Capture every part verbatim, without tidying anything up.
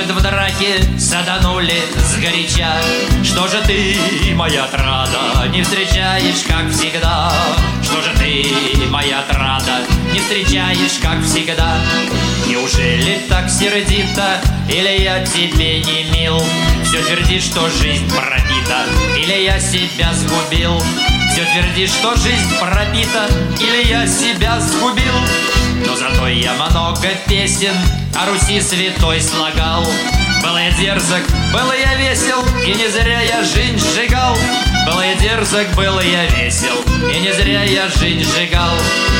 может, в драке саданули сгоряча? Что же ты, моя отрада, не встречаешь, как всегда? Что же ты, моя отрада, не встречаешь, как всегда? Неужели так сердито, или я тебе не мил? Все твердишь, что жизнь пропита, или я себя сгубил? Все твердишь, что жизнь пропита, или я себя сгубил? Но зато я много песен о Руси святой слагал. Был я дерзок, был я весел, и не зря я жизнь сжигал. Был я дерзок, был я весел, и не зря я жизнь сжигал.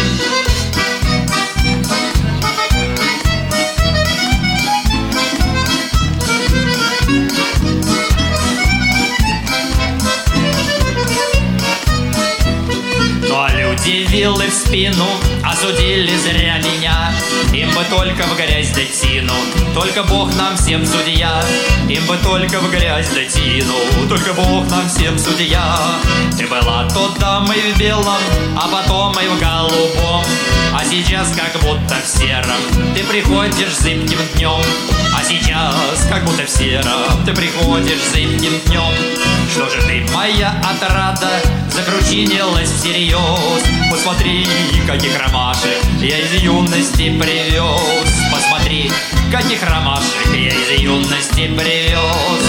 Вилы в спину осудили зря меня. Им бы только в грязь да тину, только Бог нам всем судья. Им бы только в грязь да тину, только Бог нам всем судья. Ты была тут дамой в белом, а потом и в голубом, а сейчас как будто в сером ты приходишь зыбким днем. А сейчас как будто в сером ты приходишь зыбким днем. Что же ты, моя отрада, закручинилась всерьез? Посмотри, каких ромашек я из юности привез. Посмотри, каких ромашек я из юности привез.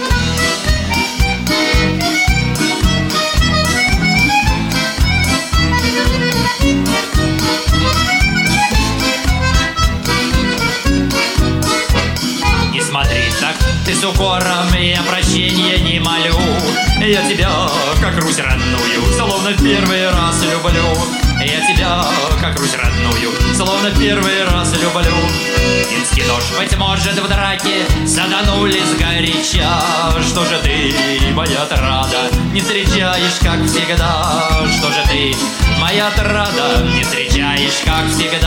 Не смотри так ты с укором, я прощения не молю. Я тебя, как Русь родную, словно первый раз люблю. Я тебя, как Русь родную, словно первый раз люблю. Финский нож, быть может, в драке саданули сгоряча. Что же ты, моя отрада, не встречаешь, как всегда? Что же ты, моя отрада, не встречаешь, как всегда?